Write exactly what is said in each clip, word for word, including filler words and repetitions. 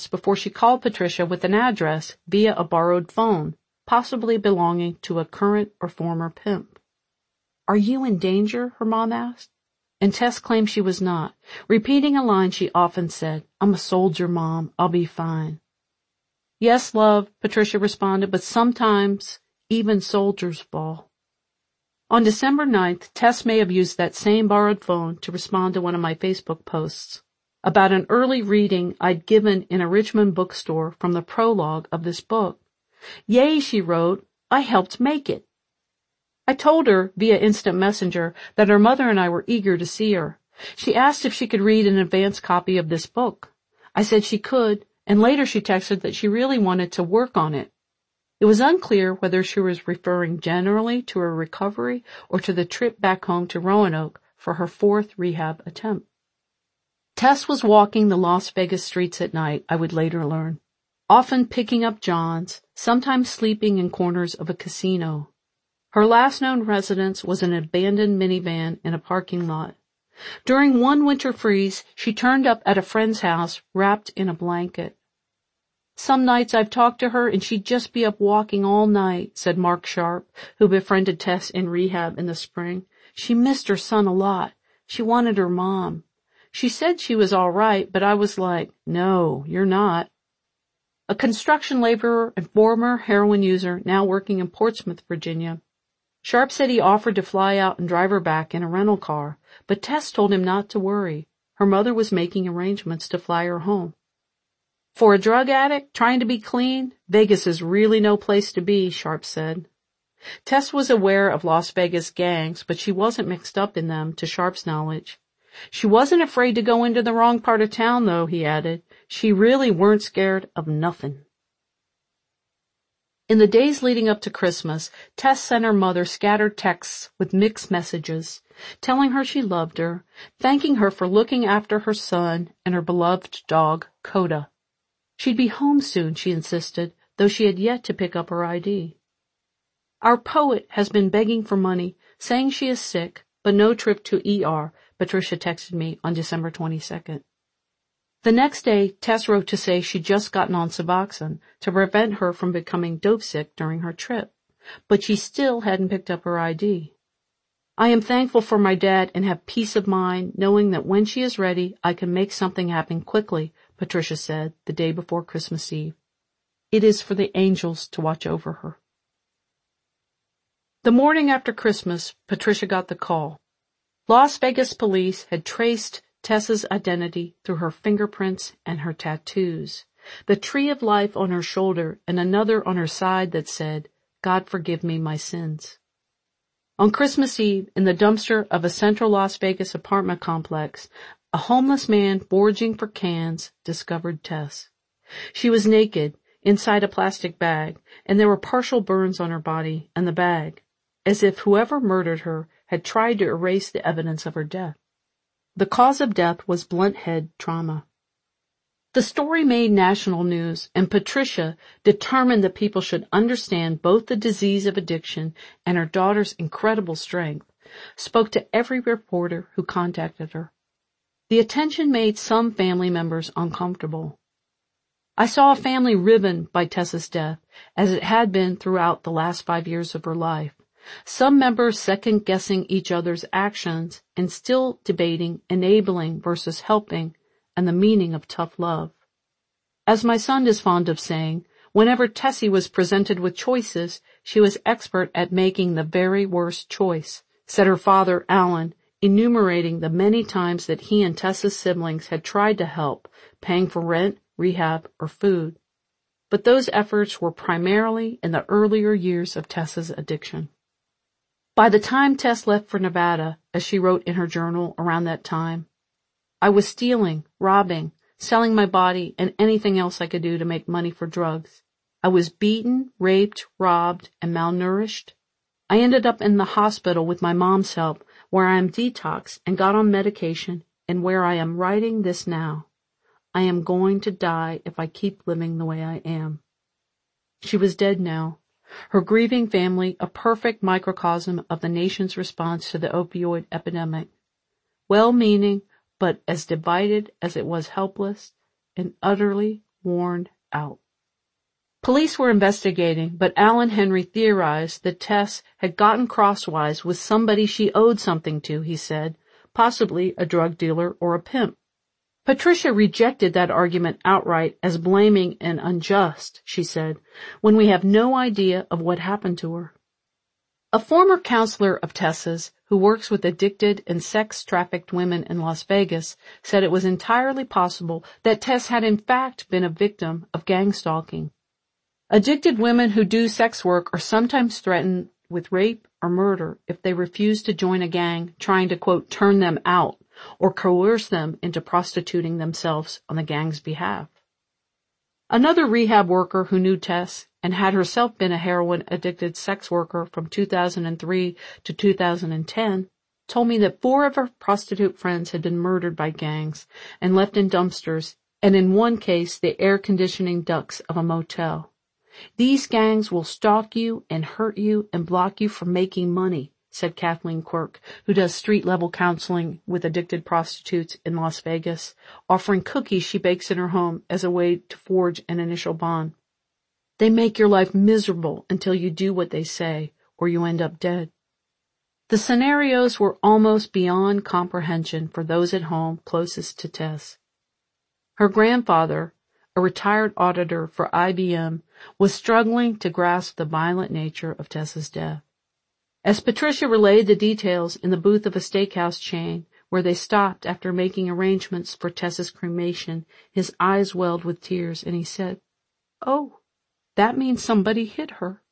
before she called Patricia with an address via a borrowed phone, possibly belonging to a current or former pimp. "Are you in danger?" her mom asked. And Tess claimed she was not, repeating a line she often said, "I'm a soldier, Mom. I'll be fine." "Yes, love," Patricia responded, "but sometimes even soldiers fall." On December ninth, Tess may have used that same borrowed phone to respond to one of my Facebook posts about an early reading I'd given in a Richmond bookstore from the prologue of this book. "Yay," she wrote, "I helped make it." I told her via instant messenger that her mother and I were eager to see her. She asked if she could read an advance copy of this book. I said she could, and later she texted that she really wanted to work on it. It was unclear whether she was referring generally to her recovery or to the trip back home to Roanoke for her fourth rehab attempt. Tess was walking the Las Vegas streets at night, I would later learn, often picking up Johns, sometimes sleeping in corners of a casino. Her last known residence was an abandoned minivan in a parking lot. During one winter freeze, she turned up at a friend's house wrapped in a blanket. "Some nights I've talked to her and she'd just be up walking all night," said Mark Sharp, who befriended Tess in rehab in the spring. "She missed her son a lot. She wanted her mom. She said she was all right, but I was like, no, you're not." A construction laborer and former heroin user now working in Portsmouth, Virginia, Sharp said he offered to fly out and drive her back in a rental car, but Tess told him not to worry. Her mother was making arrangements to fly her home. "For a drug addict trying to be clean, Vegas is really no place to be," Sharp said. Tess was aware of Las Vegas gangs, but she wasn't mixed up in them, to Sharp's knowledge. She wasn't afraid to go into the wrong part of town, though, he added. She really weren't scared of nothing. In the days leading up to Christmas, Tess sent her mother scattered texts with mixed messages, telling her she loved her, thanking her for looking after her son and her beloved dog, Coda. She'd be home soon, she insisted, though she had yet to pick up her I D. "Our poet has been begging for money, saying she is sick, but no trip to E R, Patricia texted me on December twenty-second. The next day, Tess wrote to say she'd just gotten on Suboxone to prevent her from becoming dope sick during her trip, but she still hadn't picked up her I D. "I am thankful for my dad and have peace of mind knowing that when she is ready, I can make something happen quickly," Patricia said the day before Christmas Eve. "It is for the angels to watch over her." The morning after Christmas, Patricia got the call. Las Vegas police had traced Tess's identity through her fingerprints and her tattoos, the tree of life on her shoulder and another on her side that said, "God forgive me my sins." On Christmas Eve, in the dumpster of a central Las Vegas apartment complex, a homeless man foraging for cans discovered Tess. She was naked, inside a plastic bag, and there were partial burns on her body and the bag, as if whoever murdered her had tried to erase the evidence of her death. The cause of death was blunt head trauma. The story made national news, and Patricia, determined that people should understand both the disease of addiction and her daughter's incredible strength, spoke to every reporter who contacted her. The attention made some family members uncomfortable. I saw a family riven by Tess's death, as it had been throughout the last five years of her life. Some members second-guessing each other's actions and still debating enabling versus helping and the meaning of tough love. As my son is fond of saying, whenever Tessie was presented with choices, she was expert at making the very worst choice, said her father, Alan, enumerating the many times that he and Tessa's siblings had tried to help, paying for rent, rehab, or food. But those efforts were primarily in the earlier years of Tessa's addiction. By the time Tess left for Nevada, as she wrote in her journal around that time, I was stealing, robbing, selling my body, and anything else I could do to make money for drugs. I was beaten, raped, robbed, and malnourished. I ended up in the hospital with my mom's help, where I am detoxed and got on medication, and where I am writing this now. I am going to die if I keep living the way I am. She was dead now. Her grieving family, a perfect microcosm of the nation's response to the opioid epidemic. Well-meaning, but as divided as it was helpless, and utterly worn out. Police were investigating, but Alan Henry theorized that Tess had gotten crosswise with somebody she owed something to, he said, possibly a drug dealer or a pimp. Patricia rejected that argument outright as blaming and unjust, she said, when we have no idea of what happened to her. A former counselor of Tess's, who works with addicted and sex-trafficked women in Las Vegas, said it was entirely possible that Tess had in fact been a victim of gang stalking. Addicted women who do sex work are sometimes threatened with rape or murder if they refuse to join a gang trying to, quote, turn them out or coerce them into prostituting themselves on the gang's behalf. Another rehab worker who knew Tess and had herself been a heroin-addicted sex worker from two thousand three to two thousand ten told me that four of her prostitute friends had been murdered by gangs and left in dumpsters, and in one case the air conditioning ducts of a motel. These gangs will stalk you and hurt you and block you from making money, said Kathleen Quirk, who does street-level counseling with addicted prostitutes in Las Vegas, offering cookies she bakes in her home as a way to forge an initial bond. They make your life miserable until you do what they say, or you end up dead. The scenarios were almost beyond comprehension for those at home closest to Tess. Her grandfather, a retired auditor for I B M, was struggling to grasp the violent nature of Tess's death. As Patricia relayed the details in the booth of a steakhouse chain where they stopped after making arrangements for Tess's cremation, his eyes welled with tears, and he said, "Oh, that means somebody hit her."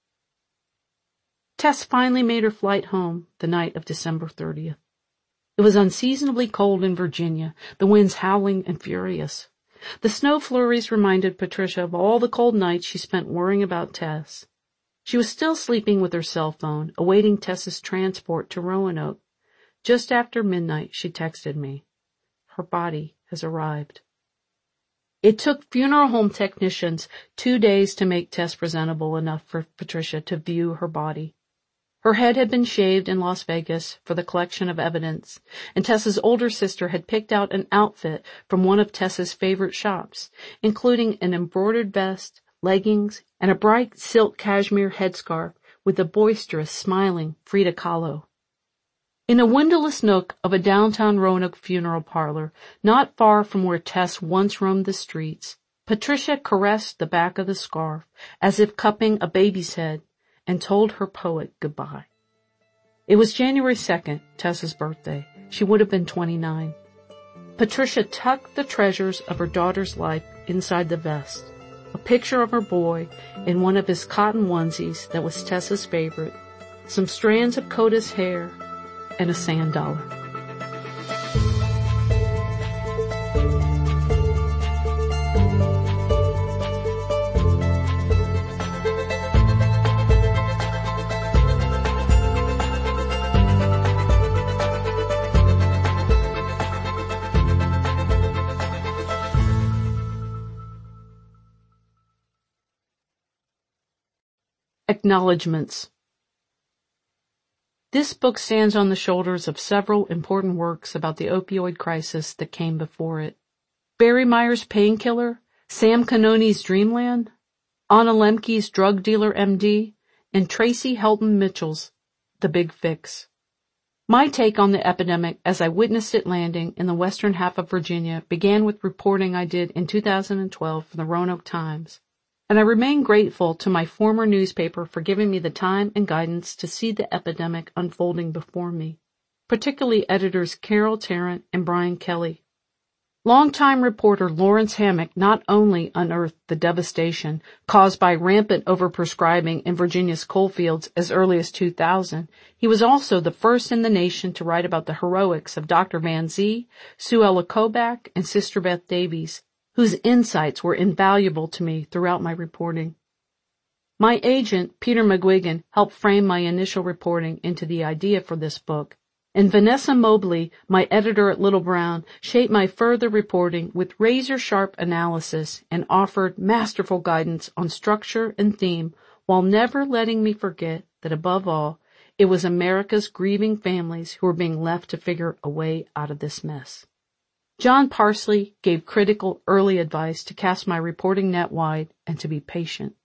Tess finally made her flight home the night of December thirtieth. It was unseasonably cold in Virginia, the winds howling and furious. The snow flurries reminded Patricia of all the cold nights she spent worrying about Tess. She was still sleeping with her cell phone, awaiting Tess's transport to Roanoke. Just after midnight, she texted me. Her body has arrived. It took funeral home technicians two days to make Tess presentable enough for Patricia to view her body. Her head had been shaved in Las Vegas for the collection of evidence, and Tess's older sister had picked out an outfit from one of Tess's favorite shops, including an embroidered vest, leggings, and a bright silk cashmere headscarf with a boisterous, smiling Frida Kahlo. In a windowless nook of a downtown Roanoke funeral parlor, not far from where Tess once roamed the streets, Patricia caressed the back of the scarf as if cupping a baby's head, and told her poet goodbye. It was January second, Tess's birthday. She would have been twenty-nine. Patricia tucked the treasures of her daughter's life inside the vest, a picture of her boy in one of his cotton onesies that was Tess's favorite, some strands of Coda's hair, and a sand dollar. Acknowledgements. This book stands on the shoulders of several important works about the opioid crisis that came before it. Barry Meyer's Painkiller, Sam Canoni's Dreamland, Anna Lemke's Drug Dealer M D, and Tracy Helton Mitchell's The Big Fix. My take on the epidemic as I witnessed it landing in the western half of Virginia began with reporting I did in two thousand twelve for the Roanoke Times, and I remain grateful to my former newspaper for giving me the time and guidance to see the epidemic unfolding before me, particularly editors Carol Tarrant and Brian Kelly. Longtime reporter Lawrence Hammock not only unearthed the devastation caused by rampant overprescribing in Virginia's coalfields as early as two thousand, he was also the first in the nation to write about the heroics of Doctor Van Zee, Sue Ella Kobach, and Sister Beth Davies, whose insights were invaluable to me throughout my reporting. My agent, Peter McGuigan, helped frame my initial reporting into the idea for this book, and Vanessa Mobley, my editor at Little Brown, shaped my further reporting with razor-sharp analysis and offered masterful guidance on structure and theme while never letting me forget that, above all, it was America's grieving families who were being left to figure a way out of this mess. John Parsley gave critical early advice to cast my reporting net wide and to be patient.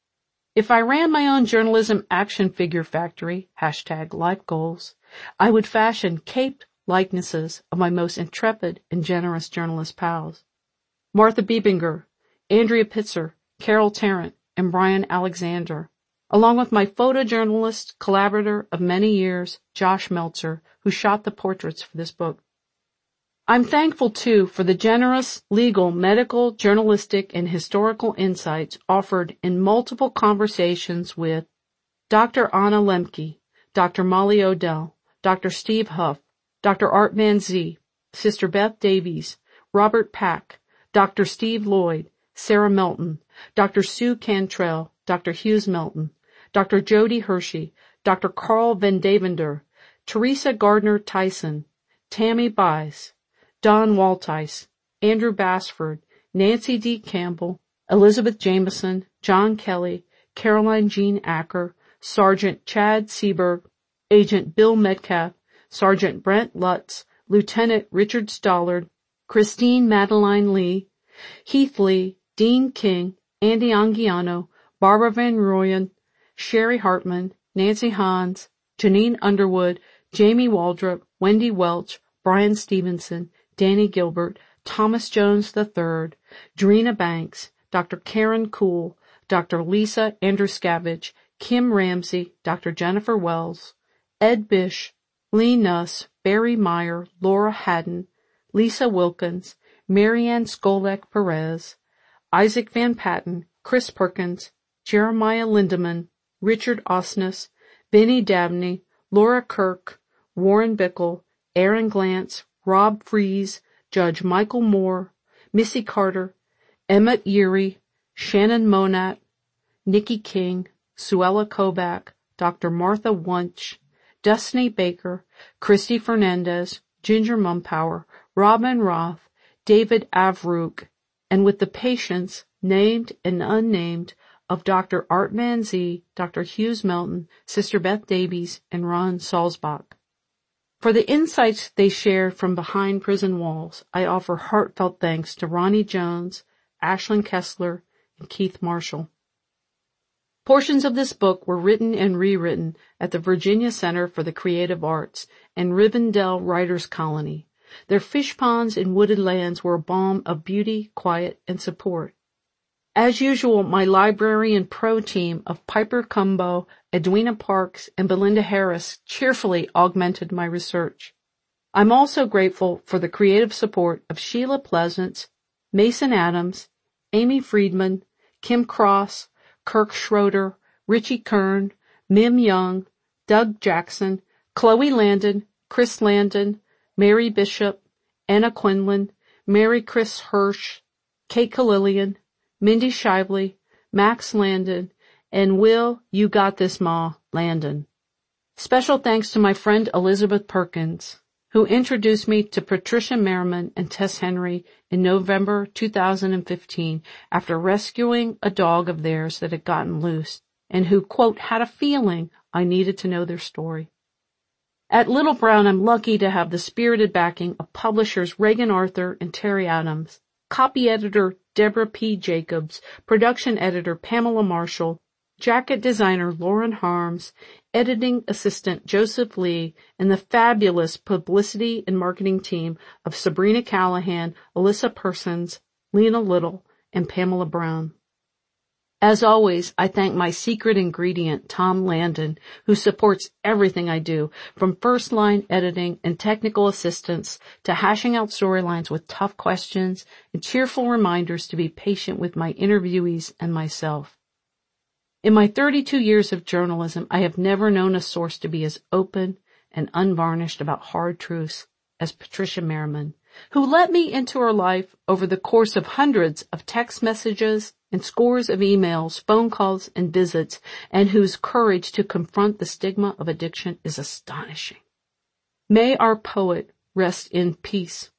If I ran my own journalism action figure factory, hashtag life goals, I would fashion caped likenesses of my most intrepid and generous journalist pals. Martha Biebinger, Andrea Pitzer, Carol Tarrant, and Brian Alexander, along with my photojournalist collaborator of many years, Josh Meltzer, who shot the portraits for this book. I'm thankful, too, for the generous legal, medical, journalistic, and historical insights offered in multiple conversations with Doctor Anna Lemke, Doctor Molly Odell, Doctor Steve Huff, Doctor Art Van Zee, Sister Beth Davies, Robert Pack, Doctor Steve Lloyd, Sarah Melton, Doctor Sue Cantrell, Doctor Hughes Melton, Doctor Jody Hershey, Doctor Carl Van Devender, Teresa Gardner Tyson, Tammy Bies, Don Waltice, Andrew Bassford, Nancy D. Campbell, Elizabeth Jameson, John Kelly, Caroline Jean Acker, Sergeant Chad Seberg, Agent Bill Metcalf, Sergeant Brent Lutz, Lieutenant Richard Stollard, Christine Madeline Lee, Heath Lee, Dean King, Andy Anguiano, Barbara Van Royen, Sherry Hartman, Nancy Hans, Janine Underwood, Jamie Waldrop, Wendy Welch, Brian Stevenson, Danny Gilbert, Thomas Jones the third, Drina Banks, Doctor Karen Kuhl, Doctor Lisa Andruskavich, Kim Ramsey, Doctor Jennifer Wells, Ed Bish, Lee Nuss, Barry Meyer, Laura Haddon, Lisa Wilkins, Marianne Skolek Perez, Isaac Van Patten, Chris Perkins, Jeremiah Lindeman, Richard Osnes, Benny Dabney, Laura Kirk, Warren Bickle, Aaron Glantz, Rob Fries, Judge Michael Moore, Missy Carter, Emmett Yeary, Shannon Monat, Nikki King, Suella Kobach, Doctor Martha Wunsch, Destiny Baker, Christy Fernandez, Ginger Mumpower, Robin Roth, David Avruk, and with the patience, named and unnamed, of Doctor Art Van Zee, Doctor Hughes Melton, Sister Beth Davies, and Ron Salzbach. For the insights they shared from behind prison walls, I offer heartfelt thanks to Ronnie Jones, Ashlyn Kessler, and Keith Marshall. Portions of this book were written and rewritten at the Virginia Center for the Creative Arts and Rivendell Writers Colony. Their fish ponds and wooded lands were a balm of beauty, quiet, and support. As usual, my library and pro team of Piper Cumbo, Edwina Parks, and Belinda Harris cheerfully augmented my research. I'm also grateful for the creative support of Sheila Pleasance, Mason Adams, Amy Friedman, Kim Cross, Kirk Schroeder, Richie Kern, Mim Young, Doug Jackson, Chloe Landon, Chris Landon, Mary Bishop, Anna Quinlan, Mary Chris Hirsch, Kate Kalilian, Mindy Shively, Max Landon, and Will, You Got This Ma, Landon. Special thanks to my friend Elizabeth Perkins, who introduced me to Patricia Merriman and Tess Henry in November two thousand fifteen after rescuing a dog of theirs that had gotten loose, and who, quote, had a feeling I needed to know their story. At Little Brown, I'm lucky to have the spirited backing of publishers Reagan Arthur and Terry Adams, copy editor Deborah P. Jacobs, production editor Pamela Marshall, jacket designer Lauren Harms, editing assistant Joseph Lee, and the fabulous publicity and marketing team of Sabrina Callahan, Alyssa Persons, Lena Little, and Pamela Brown. As always, I thank my secret ingredient, Tom Landon, who supports everything I do, from first-line editing and technical assistance to hashing out storylines with tough questions and cheerful reminders to be patient with my interviewees and myself. In my thirty-two years of journalism, I have never known a source to be as open and unvarnished about hard truths as Patricia Merriman, who let me into her life over the course of hundreds of text messages and scores of emails, phone calls, and visits, and whose courage to confront the stigma of addiction is astonishing. May our poet rest in peace.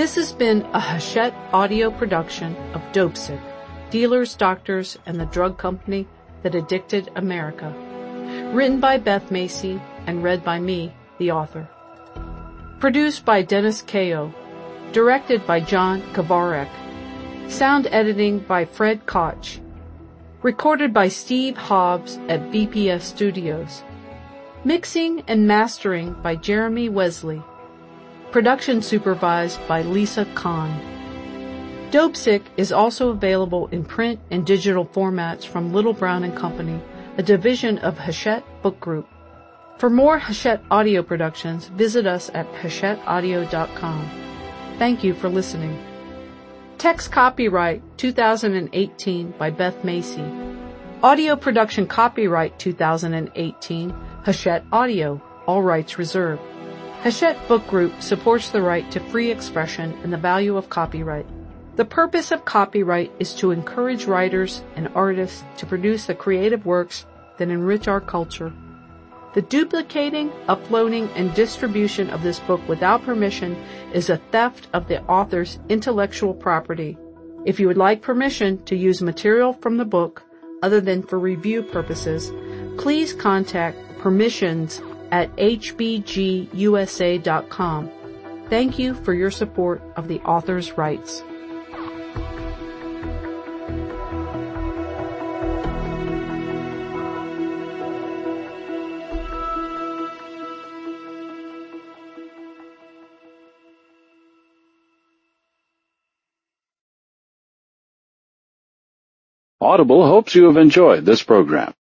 This has been a Hachette audio production of Dopesick, Dealers, Doctors, and the Drug Company that Addicted America. Written by Beth Macy and read by me, the author. Produced by Dennis Kao. Directed by John Kavarek. Sound editing by Fred Koch. Recorded by Steve Hobbs at V P S Studios. Mixing and mastering by Jeremy Wesley. Production supervised by Lisa Kahn. Dopesick is also available in print and digital formats from Little Brown and Company, a division of Hachette Book Group. For more Hachette audio productions, visit us at hachette audio dot com. Thank you for listening. Text copyright two thousand eighteen by Beth Macy. Audio production copyright two thousand eighteen, Hachette Audio, all rights reserved. Hachette Book Group supports the right to free expression and the value of copyright. The purpose of copyright is to encourage writers and artists to produce the creative works that enrich our culture. The duplicating, uploading, and distribution of this book without permission is a theft of the author's intellectual property. If you would like permission to use material from the book, other than for review purposes, please contact permissions at h b g u s a dot com. Thank you for your support of the author's rights. Audible hopes you have enjoyed this program.